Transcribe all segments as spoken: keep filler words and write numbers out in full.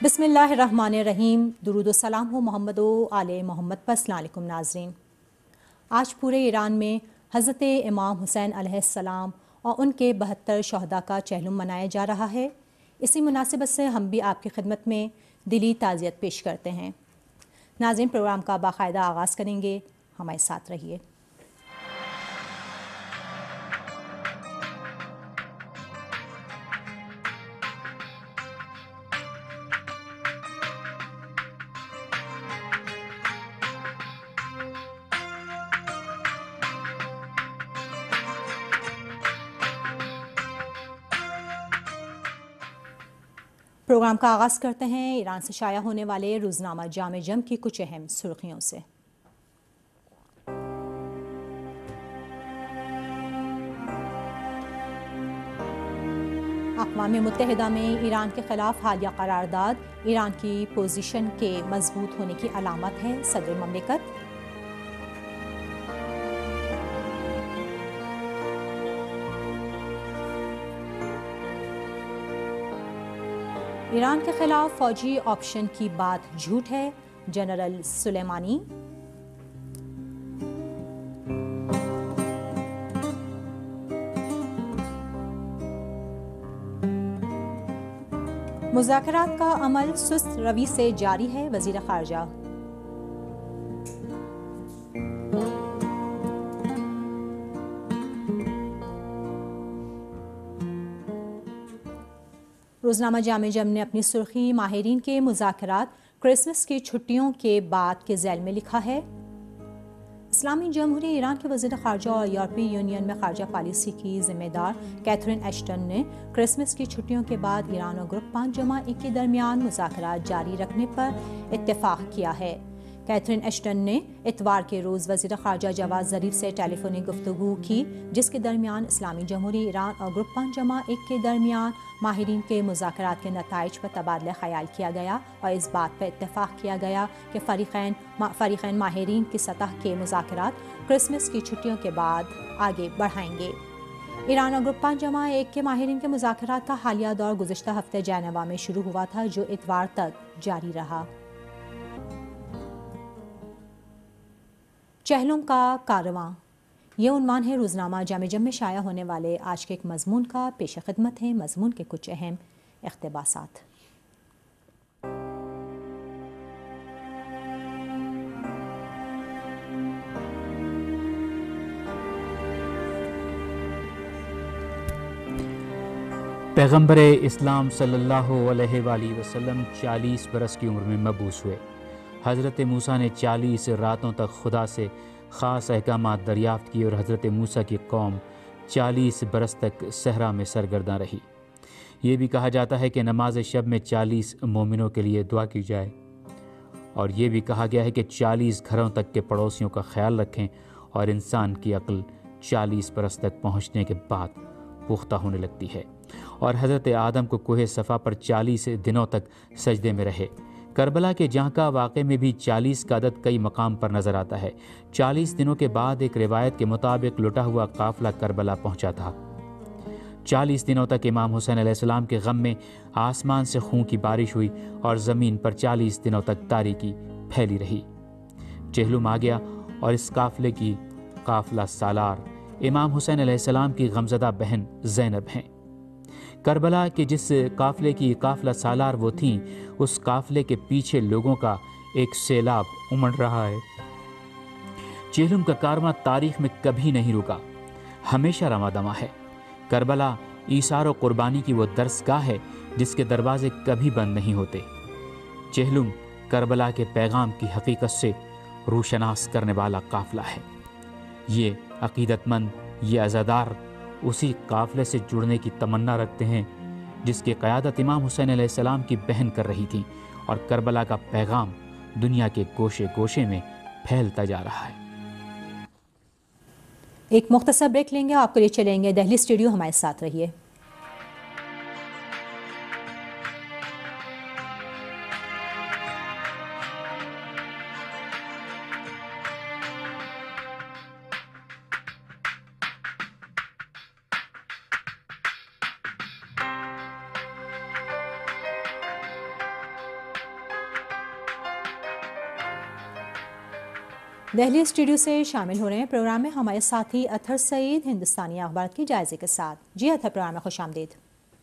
بسم اللہ الرحمن الرحیم۔ درود و سلام ہو محمد و آل محمد پر۔ السلام علیکم ناظرین۔ آج پورے ایران میں حضرت امام حسین علیہ السلام اور ان کے بہتر شہداء کا چہلم منایا جا رہا ہے۔ اسی مناسبت سے ہم بھی آپ کی خدمت میں دلی تعزیت پیش کرتے ہیں۔ ناظرین، پروگرام کا باقاعدہ آغاز کریں گے، ہمارے ساتھ رہیے۔ پروگرام کا آغاز کرتے ہیں ایران سے شائع ہونے والے روزنامہ جامع جم کی کچھ اہم سرخیوں سے۔ اقوام متحدہ میں ایران کے خلاف حالیہ قرارداد ایران کی پوزیشن کے مضبوط ہونے کی علامت ہے، صدر مملکت۔ ایران کے خلاف فوجی آپشن کی بات جھوٹ ہے، جنرل سلیمانی۔ مذاکرات کا عمل سست روی سے جاری ہے، وزیر خارجہ۔ روزنامہ جامع جم نے اپنی سرخی ماہرین کے مذاکرات کرسمس کی چھٹیوں کے بعد کے ذیل میں لکھا ہے۔ اسلامی جمہوریہ ایران کے وزیر خارجہ اور یورپی یونین میں خارجہ پالیسی کی ذمہ دار کیتھرین ایشٹن نے کرسمس کی چھٹیوں کے بعد ایران اور گروپ پانچ جمع ایک کے درمیان مذاکرات جاری رکھنے پر اتفاق کیا ہے۔ کیتھرین ایشٹن نے اتوار کے روز وزیر خارجہ جواد ظریف سے ٹیلی فونی گفتگو کی، جس کے درمیان اسلامی جمہوریہ ایران اور گروپ پانچ جمع ایک کے درمیان ماہرین کے مذاکرات کے نتائج پر تبادلہ خیال کیا گیا اور اس بات پر اتفاق کیا گیا کہ فریقین فریقین ماہرین کی سطح کے مذاکرات کرسمس کی چھٹیوں کے بعد آگے بڑھائیں گے۔ ایران اور گروپ پانچ جمع ایک کے ماہرین کے مذاکرات کا حالیہ دور گزشتہ ہفتے جنیوا میں شروع ہوا تھا، جو اتوار تک جاری رہا۔ چہلم کا کارواں، یہ عنوان ہے روزنامہ جامع جم میں شائع ہونے والے آج کے ایک مضمون کا۔ پیش خدمت ہے مضمون کے کچھ اہم اقتباسات۔ پیغمبر اسلام صلی اللہ علیہ وآلہ وسلم چالیس برس کی عمر میں مبعوث ہوئے۔ حضرت موسیٰ نے چالیس راتوں تک خدا سے خاص احکامات دریافت کیے اور حضرت موسیٰ کی قوم چالیس برس تک صحرا میں سرگرداں رہی۔ یہ بھی کہا جاتا ہے کہ نماز شب میں چالیس مومنوں کے لیے دعا کی جائے، اور یہ بھی کہا گیا ہے کہ چالیس گھروں تک کے پڑوسیوں کا خیال رکھیں، اور انسان کی عقل چالیس برس تک پہنچنے کے بعد پختہ ہونے لگتی ہے۔ اور حضرت آدم کو کوہ صفا پر چالیس دنوں تک سجدے میں رہے۔ کربلا کے جانکا واقعے میں بھی چالیس کا عدد کئی مقام پر نظر آتا ہے۔ چالیس دنوں کے بعد ایک روایت کے مطابق لٹا ہوا قافلہ کربلا پہنچا تھا۔ چالیس دنوں تک امام حسین علیہ السلام کے غم میں آسمان سے خون کی بارش ہوئی اور زمین پر چالیس دنوں تک تاریکی پھیلی رہی۔ چہلم آ گیا اور اس قافلے کی قافلہ سالار امام حسین علیہ السلام کی غمزدہ بہن زینب ہیں۔ کربلا کے جس قافلے کی قافلہ سالار وہ تھیں، اس قافلے کے پیچھے لوگوں کا ایک سیلاب امڑ رہا ہے۔ چہلم کا کارواں تاریخ میں کبھی نہیں رکا، ہمیشہ رواں دواں ہے۔ کربلا ایثار و قربانی کی وہ درسگاہ ہے جس کے دروازے کبھی بند نہیں ہوتے۔ چہلم کربلا کے پیغام کی حقیقت سے روشناس کرنے والا قافلہ ہے۔ یہ عقیدت مند، یہ عزادار اسی قافلے سے جڑنے کی تمنا رکھتے ہیں جس کی قیادت امام حسین علیہ السلام کی بہن کر رہی تھی، اور کربلا کا پیغام دنیا کے گوشے گوشے میں پھیلتا جا رہا ہے۔ ایک مختصر بریک لیں گے، آپ کے لیے چلیں گے دہلی اسٹوڈیو، ہمارے ساتھ رہیے۔ دہلی اسٹوڈیو سے شامل ہو رہے ہیں پروگرام میں ہمارے ساتھی اطہر سعید ہندوستانی اخبارات کی جائزے کے ساتھ. جی اطہر، پروگرام میں خوش آمدید.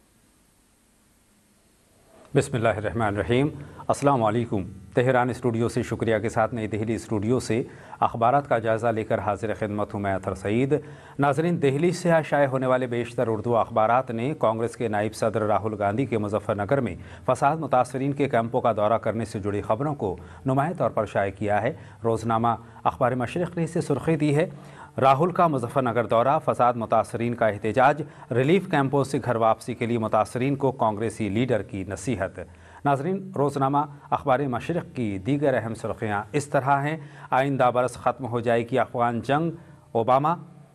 بسم اللہ الرحمن الرحیم. السلام علیکم. تہران اسٹوڈیو سے شکریہ کے ساتھ نئی دہلی اسٹوڈیو سے اخبارات کا جائزہ لے کر حاضر خدمت ہوں میں اطہر سعید. ناظرین، دہلی سے شائع ہونے والے بیشتر اردو اخبارات نے کانگریس کے نائب صدر راہل گاندھی کے مظفر نگر میں فساد متاثرین کے کیمپوں کا دورہ کرنے سے جڑی خبروں کو نمایاں طور پر شائع کیا ہے. روزنامہ اخبار مشرق نے اسے سرخی دی ہے: راہل کا مظفر نگر دورہ، فساد متاثرین کا احتجاج، ریلیف کیمپوں سے گھر واپسی کے لیے متاثرین کو کانگریسی لیڈر کی نصیحت. ناظرین، روزنامہ اخبار مشرق کی دیگر اہم سرخیاں اس طرح ہیں: آئندہ برس ختم ہو جائے گی افغان جنگ، اوباما.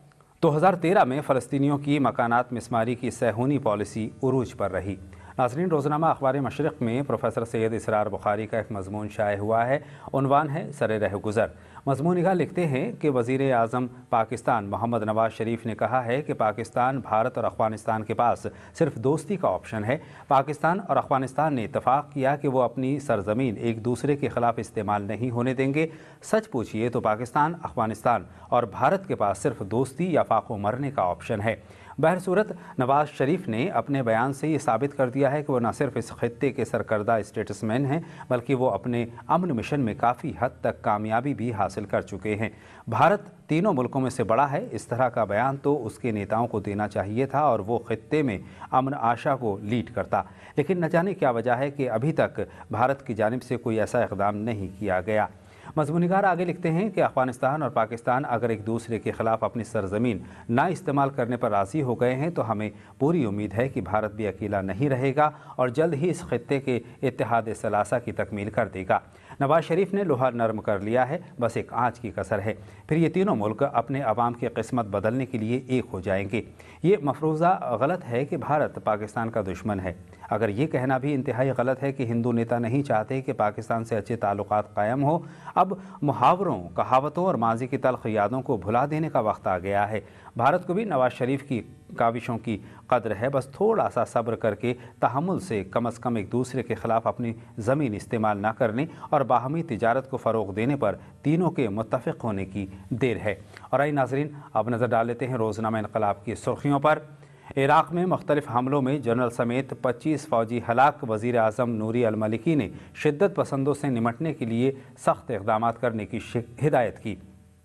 دو ہزار تیرہ میں فلسطینیوں کی مکانات مسماری کی صہیونی پالیسی عروج پر رہی. ناظرین، روزنامہ اخبار مشرق میں پروفیسر سید اسرار بخاری کا ایک مضمون شائع ہوا ہے. عنوان ہے سر رہ گزر. مضمون نگار لکھتے ہیں کہ وزیر اعظم پاکستان محمد نواز شریف نے کہا ہے کہ پاکستان، بھارت اور افغانستان کے پاس صرف دوستی کا آپشن ہے. پاکستان اور افغانستان نے اتفاق کیا کہ وہ اپنی سرزمین ایک دوسرے کے خلاف استعمال نہیں ہونے دیں گے. سچ پوچھئے تو پاکستان، افغانستان اور بھارت کے پاس صرف دوستی یا فاق و مرنے کا آپشن ہے. بہرصورت، نواز شریف نے اپنے بیان سے یہ ثابت کر دیا ہے کہ وہ نہ صرف اس خطے کے سرکردہ اسٹیٹس مین ہیں بلکہ وہ اپنے امن مشن میں کافی حد تک کامیابی بھی حاصل کر چکے ہیں. بھارت تینوں ملکوں میں سے بڑا ہے، اس طرح کا بیان تو اس کے نیتاؤں کو دینا چاہیے تھا اور وہ خطے میں امن آشا کو لیڈ کرتا. لیکن نہ جانے کیا وجہ ہے کہ ابھی تک بھارت کی جانب سے کوئی ایسا اقدام نہیں کیا گیا. مضمون نگار آگے لکھتے ہیں کہ افغانستان اور پاکستان اگر ایک دوسرے کے خلاف اپنی سرزمین نہ استعمال کرنے پر راضی ہو گئے ہیں تو ہمیں پوری امید ہے کہ بھارت بھی اکیلا نہیں رہے گا اور جلد ہی اس خطے کے اتحاد ثلاثہ کی تکمیل کر دے گا. نواز شریف نے لوہا نرم کر لیا ہے، بس ایک آنچ کی کسر ہے، پھر یہ تینوں ملک اپنے عوام کی قسمت بدلنے کے لیے ایک ہو جائیں گے. یہ مفروضہ غلط ہے کہ بھارت پاکستان کا دشمن ہے. اگر یہ کہنا بھی انتہائی غلط ہے کہ ہندو نیتا نہیں چاہتے کہ پاکستان سے اچھے تعلقات قائم ہو. اب محاوروں، کہاوتوں اور ماضی کی تلخ یادوں کو بھلا دینے کا وقت آ گیا ہے. بھارت کو بھی نواز شریف کی کاوشوں کی قدر ہے، بس تھوڑا سا صبر کر کے تحمل سے کم از کم ایک دوسرے کے خلاف اپنی زمین استعمال نہ کرنے اور باہمی تجارت کو فروغ دینے پر تینوں کے متفق ہونے کی دیر ہے. اور آئی ناظرین، اب نظر ڈال لیتے ہیں روزنامہ انقلاب کی سرخیوں پر. عراق میں مختلف حملوں میں جنرل سمیت پچیس فوجی ہلاک. وزیر اعظم نوری المالکی نے شدت پسندوں سے نمٹنے کے لیے سخت اقدامات کرنے کی ہدایت کی.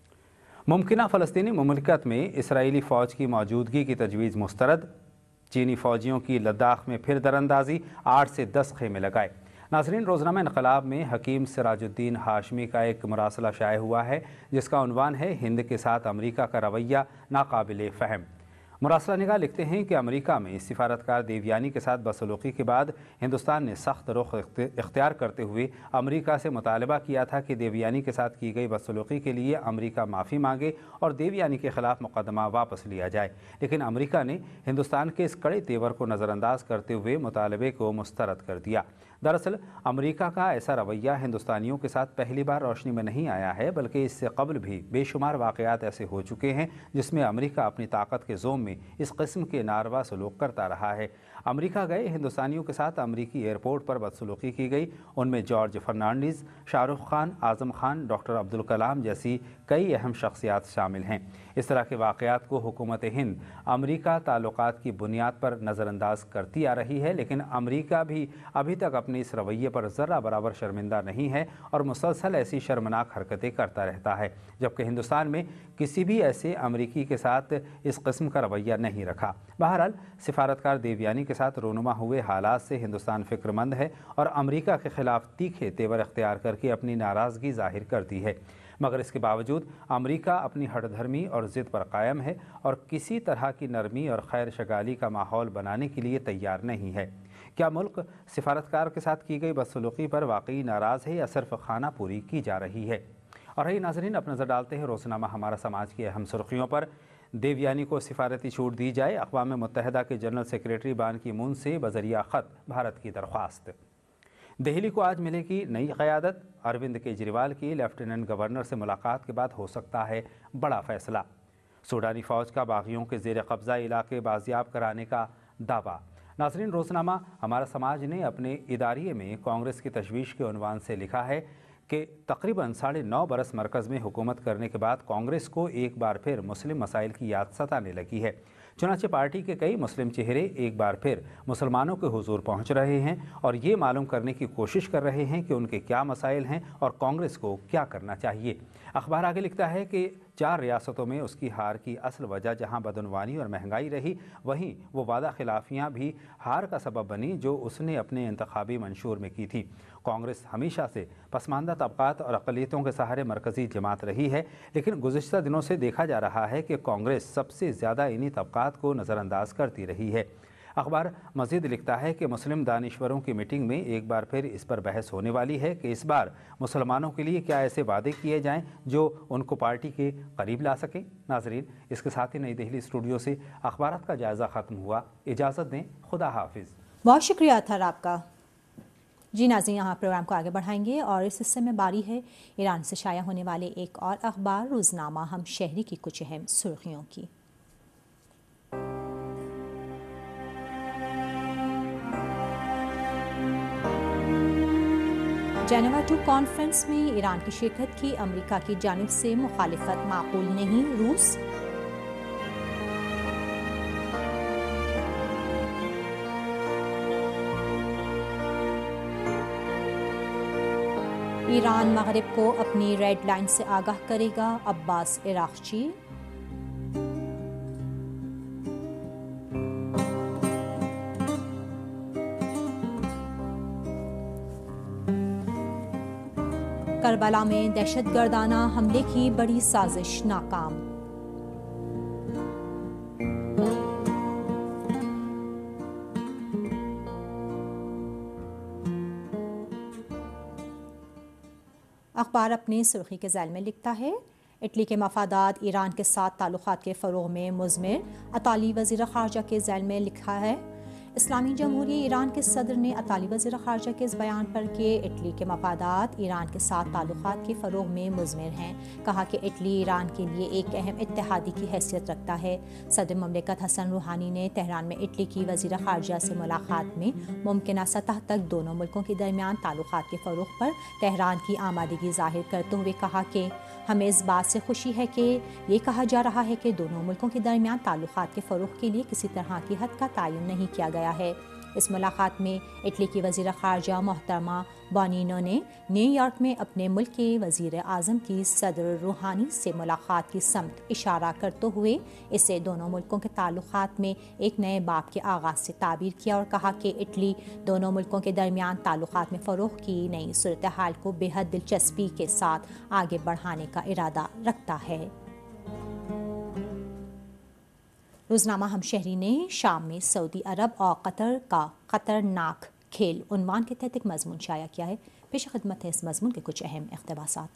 ممکنہ فلسطینی مملکت میں اسرائیلی فوج کی موجودگی کی تجویز مسترد. چینی فوجیوں کی لداخ میں پھر دراندازی، آٹھ سے دس خیمے لگائے. ناظرین، روزنامہ انقلاب میں حکیم سراج الدین ہاشمی کا ایک مراسلہ شائع ہوا ہے جس کا عنوان ہے ہند کے ساتھ امریکہ کا رویہ ناقابل فہم. مراسلہ نگار لکھتے ہیں کہ امریکہ میں سفارتکار دیویانی کے ساتھ بدسلوکی کے بعد ہندوستان نے سخت رخ اختیار کرتے ہوئے امریکہ سے مطالبہ کیا تھا کہ دیویانی کے ساتھ کی گئی بدسلوکی کے لیے امریکہ معافی مانگے اور دیویانی کے خلاف مقدمہ واپس لیا جائے. لیکن امریکہ نے ہندوستان کے اس کڑے تیور کو نظر انداز کرتے ہوئے مطالبے کو مسترد کر دیا. دراصل امریکہ کا ایسا رویہ ہندوستانیوں کے ساتھ پہلی بار روشنی میں نہیں آیا ہے بلکہ اس سے قبل بھی بے شمار واقعات ایسے ہو چکے ہیں جس میں امریکہ اپنی طاقت کے زوم میں اس قسم کے ناروا سلوک کرتا رہا ہے. امریکہ گئے ہندوستانیوں کے ساتھ امریکی ایئرپورٹ پر بدسلوکی کی گئی. ان میں جارج فرنانڈیز، شاہ رخ خان، اعظم خان، ڈاکٹر عبدالکلام جیسی کئی اہم شخصیات شامل ہیں. اس طرح کے واقعات کو حکومت ہند امریکہ تعلقات کی بنیاد پر نظر انداز کرتی آ رہی ہے، لیکن امریکہ بھی ابھی تک اپنے اس رویے پر ذرہ برابر شرمندہ نہیں ہے اور مسلسل ایسی شرمناک حرکتیں کرتا رہتا ہے، جبکہ ہندوستان میں کسی بھی ایسے امریکی کے ساتھ اس قسم کا رویہ نہیں رکھا. بہرحال، سفارتکار دیویانی کے ساتھ رونما ہوئے حالات سے ہندوستان فکر مند ہے اور امریکہ کے خلاف تیکھے تیور اختیار کر کے اپنی ناراضگی ظاہر کرتی ہے. مگر اس کے باوجود امریکہ اپنی ہٹ دھرمی اور ضد پر قائم ہے اور کسی طرح کی نرمی اور خیر شگالی کا ماحول بنانے کے لیے تیار نہیں ہے. کیا ملک سفارتکار کے ساتھ کی گئی بدسلوکی پر واقعی ناراض ہے یا صرف خانہ پوری کی جا رہی ہے؟ اور ہی ناظرین، اب نظر ڈالتے ہیں روزنامہ ہمارا سماج کی اہم سرخیوں پر. دیویانی کو سفارتی چھوٹ دی جائے، اقوام متحدہ کے جنرل سیکریٹری بان کی مون سے بذریعہ خط بھارت کی درخواست. دہلی کو آج ملے گی نئی قیادت. اروند کیجریوال کی لیفٹیننٹ گورنر سے ملاقات کے بعد ہو سکتا ہے بڑا فیصلہ. سوڈانی فوج کا باغیوں کے زیر قبضہ علاقے بازیاب کرانے کا دعویٰ. ناظرین، روزنامہ ہمارا سماج نے اپنے اداریے میں کانگریس کی تشویش کے عنوان سے لکھا ہے کہ تقریباً ساڑھے نو برس مرکز میں حکومت کرنے کے بعد کانگریس کو ایک بار پھر مسلم مسائل کی یاد ستانے لگی ہے۔ چنانچہ پارٹی کے کئی مسلم چہرے ایک بار پھر مسلمانوں کے حضور پہنچ رہے ہیں اور یہ معلوم کرنے کی کوشش کر رہے ہیں کہ ان کے کیا مسائل ہیں اور کانگریس کو کیا کرنا چاہیے۔ اخبار آگے لکھتا ہے کہ چار ریاستوں میں اس کی ہار کی اصل وجہ جہاں بدعنوانی اور مہنگائی رہی، وہیں وہ وعدہ خلافیاں بھی ہار کا سبب بنی جو اس نے اپنے انتخابی منشور میں کی تھی۔ کانگریس ہمیشہ سے پسماندہ طبقات اور اقلیتوں کے سہارے مرکزی جماعت رہی ہے، لیکن گزشتہ دنوں سے دیکھا جا رہا ہے کہ کانگریس سب سے زیادہ انہی طبقات کو نظر انداز کرتی رہی ہے۔ اخبار مزید لکھتا ہے کہ مسلم دانشوروں کی میٹنگ میں ایک بار پھر اس پر بحث ہونے والی ہے کہ اس بار مسلمانوں کے لیے کیا ایسے وعدے کیے جائیں جو ان کو پارٹی کے قریب لا سکیں۔ ناظرین، اس کے ساتھ ہی نئی دہلی اسٹوڈیو سے اخبارات کا جائزہ ختم ہوا۔ اجازت دیں، خدا حافظ۔ بہت شکریہ تھا آپ کا۔ جی ناظرین، یہاں پروگرام کو آگے بڑھائیں گے اور اس حصے میں باری ہے ایران سے شائع ہونے والے ایک اور اخبار روزنامہ ہم شہری کی کچھ اہم سرخیوں کی۔ جنیوا ٹو کانفرنس میں ایران کی شرکت کی امریکہ کی جانب سے مخالفت معقول نہیں، روس۔ ایران مغرب کو اپنی ریڈ لائن سے آگاہ کرے گا، عباس عراقچی۔ کربلا میں دہشت گردانہ حملے کی بڑی سازش ناکام۔ اخبار اپنی سرخی کے ذیل میں لکھتا ہے اٹلی کے مفادات ایران کے ساتھ تعلقات کے فروغ میں مضمر۔ اطالی وزیر خارجہ کے ذیل میں لکھا ہے اسلامی جمہوریہ ایران کے صدر نے اطالی وزیر خارجہ کے اس بیان پر کہ اٹلی کے مفادات ایران کے ساتھ تعلقات کے فروغ میں مضمر ہیں، کہا کہ اٹلی ایران کے لیے ایک اہم اتحادی کی حیثیت رکھتا ہے۔ صدر مملکت حسن روحانی نے تہران میں اٹلی کی وزیر خارجہ سے ملاقات میں ممکنہ سطح تک دونوں ملکوں کے درمیان تعلقات کے فروغ پر تہران کی آمادگی ظاہر کرتے ہوئے کہا کہ ہمیں اس بات سے خوشی ہے کہ یہ کہا جا رہا ہے کہ دونوں ملکوں کے درمیان تعلقات کے فروغ کے لیے کسی طرح کی حد کا تعین نہیں کیا گیا ہے۔ اس ملاقات میں اٹلی کی وزیر خارجہ محترمہ بونینو نے نیو یارک میں اپنے ملک کے وزیر اعظم کی صدر روحانی سے ملاقات کی سمت اشارہ کرتے ہوئے اسے دونوں ملکوں کے تعلقات میں ایک نئے باب کے آغاز سے تعبیر کیا اور کہا کہ اٹلی دونوں ملکوں کے درمیان تعلقات میں فروغ کی نئی صورتحال کو بے حد دلچسپی کے ساتھ آگے بڑھانے کا ارادہ رکھتا ہے۔ روزنامہ ہم شہری نے شام میں سعودی عرب اور قطر کا خطرناک کھیل عنوان کے تحت ایک مضمون شائع کیا ہے۔ پیش خدمت ہے اس مضمون کے کچھ اہم اقتباسات۔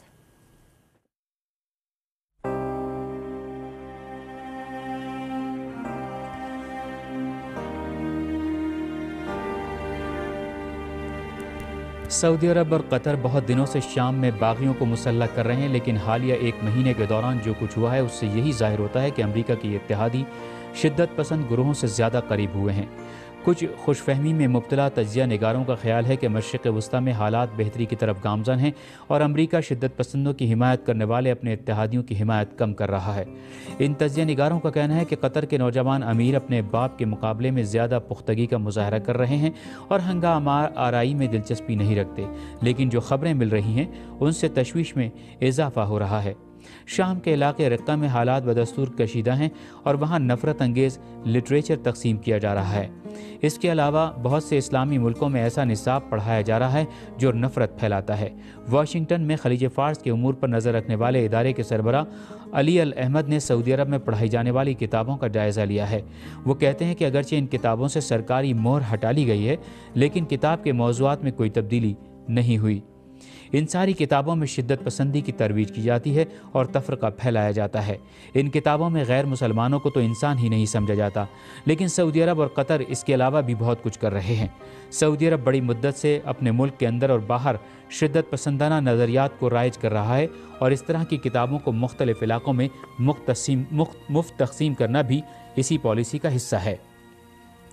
سعودی عرب اور قطر بہت دنوں سے شام میں باغیوں کو مسلح کر رہے ہیں، لیکن حالیہ ایک مہینے کے دوران جو کچھ ہوا ہے اس سے یہی ظاہر ہوتا ہے کہ امریکہ کی اتحادی شدت پسند گروہوں سے زیادہ قریب ہوئے ہیں۔ کچھ خوش فہمی میں مبتلا تجزیہ نگاروں کا خیال ہے کہ مشرق وسطیٰ میں حالات بہتری کی طرف گامزن ہیں اور امریکہ شدت پسندوں کی حمایت کرنے والے اپنے اتحادیوں کی حمایت کم کر رہا ہے۔ ان تجزیہ نگاروں کا کہنا ہے کہ قطر کے نوجوان امیر اپنے باپ کے مقابلے میں زیادہ پختگی کا مظاہرہ کر رہے ہیں اور ہنگامہ آرائی میں دلچسپی نہیں رکھتے، لیکن جو خبریں مل رہی ہیں ان سے تشویش میں اضافہ ہو رہا ہے۔ شام کے علاقے رقہ میں حالات بدستور کشیدہ ہیں اور وہاں نفرت انگیز لٹریچر تقسیم کیا جا رہا ہے۔ اس کے علاوہ بہت سے اسلامی ملکوں میں ایسا نصاب پڑھایا جا رہا ہے جو نفرت پھیلاتا ہے۔ واشنگٹن میں خلیج فارس کے امور پر نظر رکھنے والے ادارے کے سربراہ علی الاحمد نے سعودی عرب میں پڑھائی جانے والی کتابوں کا جائزہ لیا ہے۔ وہ کہتے ہیں کہ اگرچہ ان کتابوں سے سرکاری مہر ہٹا لی گئی ہے، لیکن کتاب کے موضوعات میں کوئی تبدیلی نہیں ہوئی۔ ان ساری کتابوں میں شدت پسندی کی ترویج کی جاتی ہے اور تفرقہ پھیلایا جاتا ہے۔ ان کتابوں میں غیر مسلمانوں کو تو انسان ہی نہیں سمجھا جاتا، لیکن سعودی عرب اور قطر اس کے علاوہ بھی بہت کچھ کر رہے ہیں۔ سعودی عرب بڑی مدت سے اپنے ملک کے اندر اور باہر شدت پسندانہ نظریات کو رائج کر رہا ہے اور اس طرح کی کتابوں کو مختلف علاقوں میں مفت تقسیم کرنا بھی اسی پالیسی کا حصہ ہے۔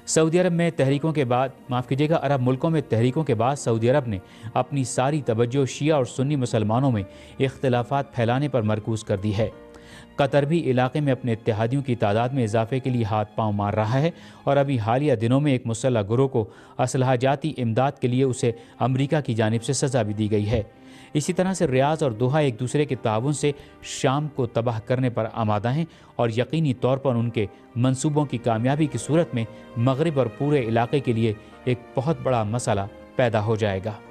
سعودی عرب میں تحریکوں کے بعد معاف کیجیے گا عرب ملکوں میں تحریکوں کے بعد سعودی عرب نے اپنی ساری توجہ شیعہ اور سنی مسلمانوں میں اختلافات پھیلانے پر مرکوز کر دی ہے۔ قطر بھی علاقے میں اپنے اتحادیوں کی تعداد میں اضافے کے لیے ہاتھ پاؤں مار رہا ہے اور ابھی حالیہ دنوں میں ایک مسلح گروہ کو اسلحہ جاتی امداد کے لیے اسے امریکہ کی جانب سے سزا بھی دی گئی ہے۔ اسی طرح سے ریاض اور دوحہ ایک دوسرے کے تعاون سے شام کو تباہ کرنے پر آمادہ ہیں اور یقینی طور پر ان کے منصوبوں کی کامیابی کی صورت میں مغرب اور پورے علاقے کے لیے ایک بہت بڑا مسئلہ پیدا ہو جائے گا۔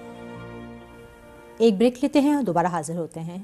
ایک بریک لیتے ہیں اور دوبارہ حاضر ہوتے ہیں۔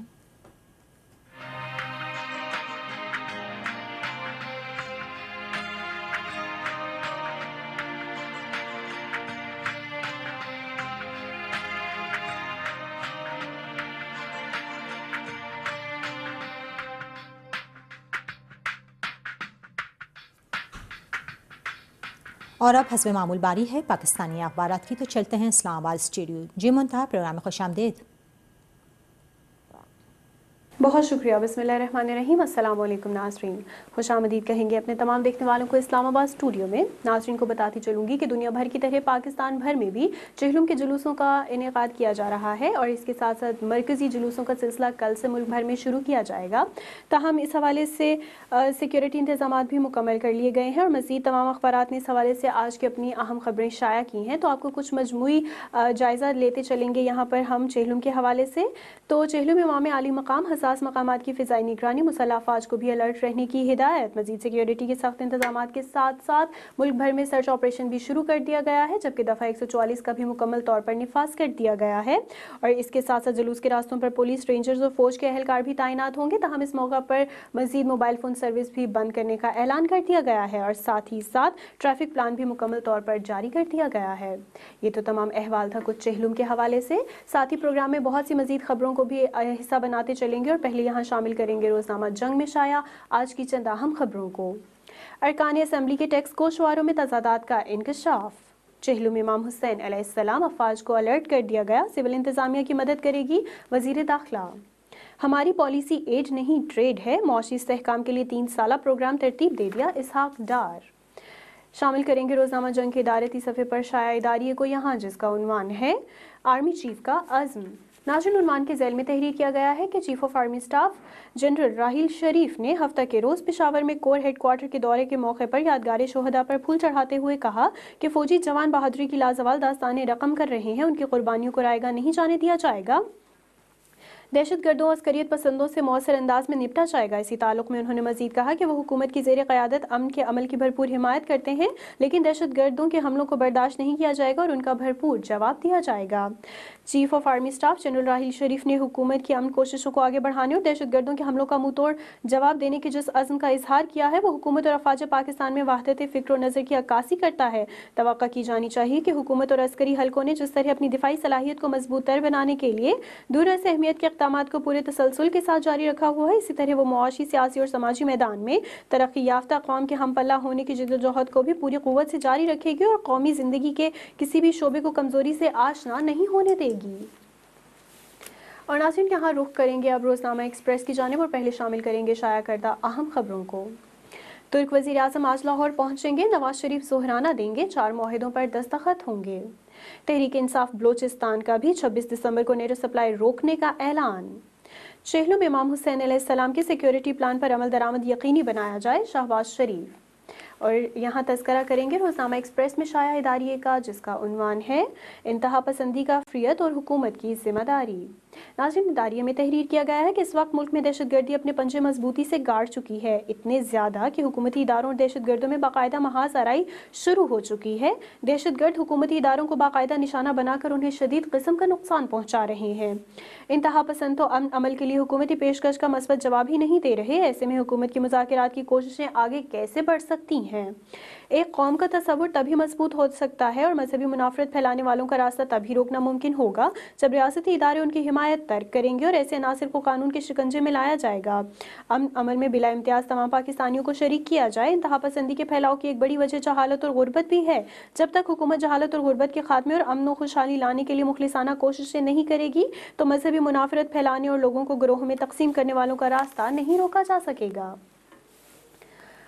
اور اب حسب معمول باری ہے پاکستانی اخبارات کی، تو چلتے ہیں اسلام آباد اسٹوڈیو۔ جی منتہا پروگرام میں خوش آمدید۔ بہت شکریہ۔ بسم اللہ الرحمن الرحیم۔ السلام علیکم ناظرین، خوش آمدید کہیں گے اپنے تمام دیکھنے والوں کو اسلام آباد اسٹوڈیو میں۔ ناظرین کو بتاتی چلوں گی کہ دنیا بھر کی طرح پاکستان بھر میں بھی چہلم کے جلوسوں کا انعقاد کیا جا رہا ہے اور اس کے ساتھ ساتھ مرکزی جلوسوں کا سلسلہ کل سے ملک بھر میں شروع کیا جائے گا۔ تاہم اس حوالے سے سیکیورٹی انتظامات بھی مکمل کر لیے گئے ہیں اور مزید تمام اخبارات نے اس حوالے سے آج کی اپنی اہم خبریں شائع کی ہیں، تو آپ کو کچھ مجموعی جائزہ لیتے چلیں گے یہاں پر ہم چہلم کے حوالے سے۔ تو چہلم امام عالی مقام حساس مقامات کی فضائی نگرانی، مسلح افواج کو بھی الرٹ رہنے کی ہدایت۔ مزید سیکیورٹی کے سخت انتظامات کے ساتھ ساتھ ملک بھر میں سرچ آپریشن بھی شروع کر دیا گیا ہے، جبکہ دفعہ ایک سو چوالیس کا بھی مکمل طور پر نفاذ کر دیا گیا ہے اور اس کے ساتھ ساتھ جلوس کے راستوں پر پولیس، رینجرز اور فوج کے اہلکار بھی تعینات ہوں گے۔ تاہم اس موقع پر مزید موبائل فون سروس بھی بند کرنے کا اعلان کر دیا گیا ہے اور ساتھ ہی ساتھ ٹریفک پلان بھی مکمل طور پر جاری کر دیا گیا ہے۔ یہ تو تمام احوال تھا کچھ چہلم کے حوالے سے۔ ساتھ ہی پروگرام میں بہت سی مزید خبروں کو بھی حصہ بناتے چلیں گے اور پہلے یہاں شامل کریں گے روزنامہ جنگ میں شائع آج کی چند اہم خبروں کو۔ ارکان اسمبلی کے ٹیکس گوشواروں میں تضادات کا انکشاف۔ چہلم امام حسین علیہ السلام افواج کو الرٹ کر دیا گیا، سول انتظامیہ کی مدد کرے گی وزیر داخلہ۔ ہماری پالیسی ایڈ نہیں ٹریڈ ہے، معاشی استحکام کے لیے تین سالہ پروگرام ترتیب دے دیا، اسحاق ڈار۔ شامل کریں گے روزنامہ جنگ کے ادارتی صفحے پر شائع اداریے کو یہاں، جس کا عنوان ہے آرمی چیف کا عزم۔ ناظرین عنوان کے ذیل میں تحریر کیا گیا ہے کہ chief of army staff general Raheel Sharif نے ہفتہ کے روز پشاور میں کور ہیڈ کوارٹر کے دورے کے موقع پر یادگار شہداء پر پھول چڑھاتے ہوئے کہا کہ فوجی جوان بہادری کی لازوال داستانیں رقم کر رہے ہیں، ان کی قربانیوں کو رائیگاں نہیں جانے دیا جائے گا، دہشت گردوں عسکریت پسندوں سے مؤثر انداز میں نپٹا جائے گا۔ اسی تعلق میں انہوں نے مزید کہا کہ وہ حکومت کی زیر قیادت امن کے عمل کی بھرپور حمایت کرتے ہیں، لیکن دہشت گردوں کے حملوں کو برداشت نہیں کیا جائے گا اور ان کا بھرپور جواب دیا جائے گا۔ Chief of army staff general Raheel Sharif نے حکومت کی امن کوششوں کو آگے بڑھانے اور دہشت گردوں کے حملوں کا منہ توڑ جواب دینے کے جس عزم کا اظہار کیا ہے، وہ حکومت اور افواج پاکستان میں وحدت فکر و نظر کی عکاسی کرتا ہے۔ توقع کی جانی چاہیے کہ حکومت اور عسکری حلقوں نے جس طرح اپنی دفاعی صلاحیت کو مضبوط تر بنانے کے لیے دوررس اہمیت کے اقدامات کو پورے تسلسل کے ساتھ جاری رکھا ہوا ہے، اسی طرح وہ معاشی، سیاسی اور سماجی میدان میں ترقی یافتہ قوم کے ہم پلہ ہونے کی جدوجہد کو بھی پوری قوت سے جاری رکھے گی اور قومی زندگی کے کسی بھی شعبے کو کمزوری سے آشنا نہیں ہونے دے گی۔ اور ناظرین یہاں رخ کریں گے اب روزنامہ ایکسپریس کی جانب اور پہلے شامل کریں گے شائع کردہ اہم خبروں کو۔ ترک وزیر اعظم آج لاہور پہنچیں گے، نواز شریف سہرانہ دیں گے، چار معاہدوں پر دستخط ہوں گے۔ تحریک انصاف بلوچستان کا بھی چھبیس دسمبر کو نیٹو سپلائی روکنے کا اعلان۔ چہلم امام حسین علیہ السلام کے سیکیورٹی پلان پر عمل درآمد یقینی بنایا جائے، شہباز شریف۔ اور یہاں تذکرہ کریں گے روزنامہ ایکسپریس میں شائع اداریے کا، جس کا عنوان ہے انتہا پسندی کا فریت اور حکومت کی ذمہ داری۔ ناظرین اداریے میں تحریر کیا گیا ہے کہ اس وقت ملک میں دہشت گردی اپنے پنجے مضبوطی سے گاڑ چکی ہے، اتنے زیادہ کہ حکومتی اداروں اور دہشت گردوں میں باقاعدہ محاذ آرائی شروع ہو چکی ہے۔ دہشت گرد حکومتی اداروں کو باقاعدہ نشانہ بنا کر انہیں شدید قسم کا نقصان پہنچا رہے ہیں۔ انتہا پسند تو امن عمل کے لیے حکومتی پیشکش کا مثبت جواب ہی نہیں دے رہے، ایسے میں حکومت کی مذاکرات کی کوششیں آگے کیسے بڑھ سکتی ہیں؟ ایک قوم کا تصور تبھی مضبوط ہو سکتا ہے اور مذہبی منافرت پھیلانے والوں کا راستہ تبھی روکنا ممکن ہوگا جب ریاستی ادارے ان کی حمایت ترک کریں گے اور ایسے عناصر کو قانون کے شکنجے میں لایا جائے گا۔ امن عمل میں بلا امتیاز تمام پاکستانیوں کو شریک کیا جائے۔ انتہا پسندی کے پھیلاؤ کی ایک بڑی وجہ جہالت اور غربت بھی ہے۔ جب تک حکومت جہالت اور غربت کے خاتمے اور امن و خوشحالی لانے کے لیے مخلصانہ کوششیں نہیں کرے گی تو مذہبی منافرت پھیلانے اور لوگوں کو گروہوں میں تقسیم کرنے والوں کا راستہ نہیں روکا جا سکے گا۔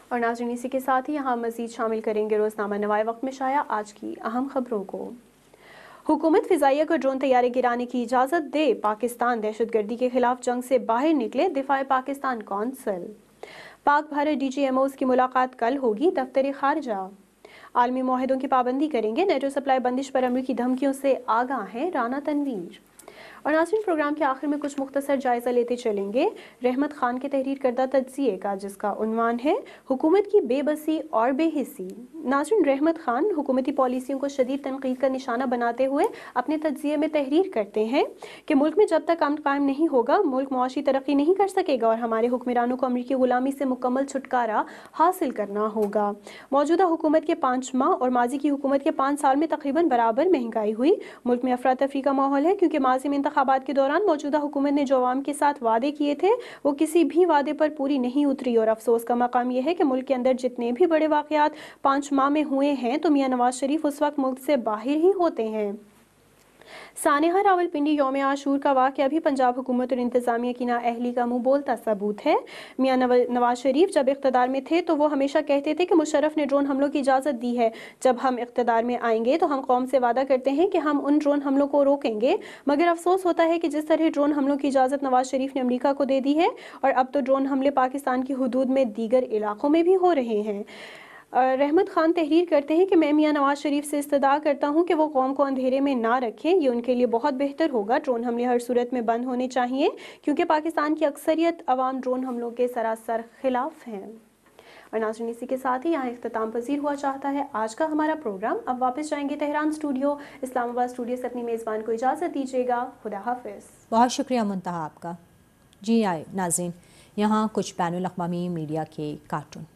اور ناظرین اسی کے ساتھ ہی یہاں مزید شامل کریں گے روزنامہ نوائے وقت میں شائع آج کی اہم خبروں کو۔ حکومت فضائیہ کو ڈرون طیارے گرانے کی اجازت دے، پاکستان دہشت گردی کے خلاف جنگ سے باہر نکلے، دفاع Pakistan council. Pak Bharat D G M Os کی ملاقات کل ہوگی، دفتر خارجہ۔ عالمی معاہدوں کی پابندی کریں گے، نیٹو سپلائی بندش پر امریکی دھمکیوں سے آگاہ ہیں رانا تنویر۔ اور ناظرین پروگرام کے آخر میں کچھ مختصر جائزہ لیتے چلیں گے رحمت خان کے تحریر کردہ تجزیے کا، جس کا عنوان ہے حکومت کی بے بسی اور بے حسی۔ ناظرین رحمت خان حکومتی پالیسیوں کو شدید تنقید کا نشانہ بناتے ہوئے اپنے تجزیے میں تحریر کرتے ہیں کہ ملک میں جب تک امن قائم نہیں ہوگا، ملک معاشی ترقی نہیں کر سکے گا اور ہمارے حکمرانوں کو امریکی غلامی سے مکمل چھٹکارا حاصل کرنا ہوگا۔ موجودہ حکومت کے پانچ ماہ اور ماضی کی حکومت کے پانچ سال میں تقریباً برابر مہنگائی ہوئی، ملک میں افراتفری کا ماحول ہے کیونکہ ماضی میں انتخابات کے دوران موجودہ حکومت نے جو عوام کے ساتھ وعدے کیے تھے وہ کسی بھی وعدے پر پوری نہیں اتری، اور افسوس کا مقام یہ ہے کہ ملک کے اندر جتنے بھی بڑے واقعات پانچ ماہ میں ہوئے ہیں تو میاں نواز شریف اس وقت ملک سے باہر ہی ہوتے ہیں۔ سانحہ راولپنڈی یوم عاشور کا واقعہ بھی پنجاب حکومت اور انتظامیہ کی نااہلی کا منہ بولتا ثبوت ہے۔ میاں نواز شریف جب اقتدار میں تھے تو وہ ہمیشہ کہتے تھے کہ مشرف نے ڈرون حملوں کی اجازت دی ہے، جب ہم اقتدار میں آئیں گے تو ہم قوم سے وعدہ کرتے ہیں کہ ہم ان ڈرون حملوں کو روکیں گے، مگر افسوس ہوتا ہے کہ جس طرح ڈرون حملوں کی اجازت نواز شریف نے امریکہ کو دے دی ہے اور اب تو ڈرون حملے پاکستان کی حدود میں دیگر علاقوں میں بھی ہو رہے ہیں۔ رحمت خان تحریر کرتے ہیں کہ میں میاں نواز شریف سے استدعا کرتا ہوں کہ وہ قوم کو اندھیرے میں نہ رکھیں، یہ ان کے لیے بہت بہتر ہوگا۔ ڈرون حملے ہر صورت میں بند ہونے چاہیے کیونکہ پاکستان کی اکثریت عوام ڈرون حملوں کے سراسر خلاف ہیں۔ اور ناظرین اسی کے ساتھ ہی یہاں اختتام پذیر ہوا چاہتا ہے آج کا ہمارا پروگرام۔ اب واپس جائیں گے تہران اسٹوڈیو، اسلام آباد اسٹوڈیو سے اپنی میزبان کو اجازت دیجیے گا، خدا حافظ۔ بہت شکریہ منتہا آپ کا۔ جی آئے ناظرین، یہاں کچھ بین الاقوامی میڈیا کے کارٹون۔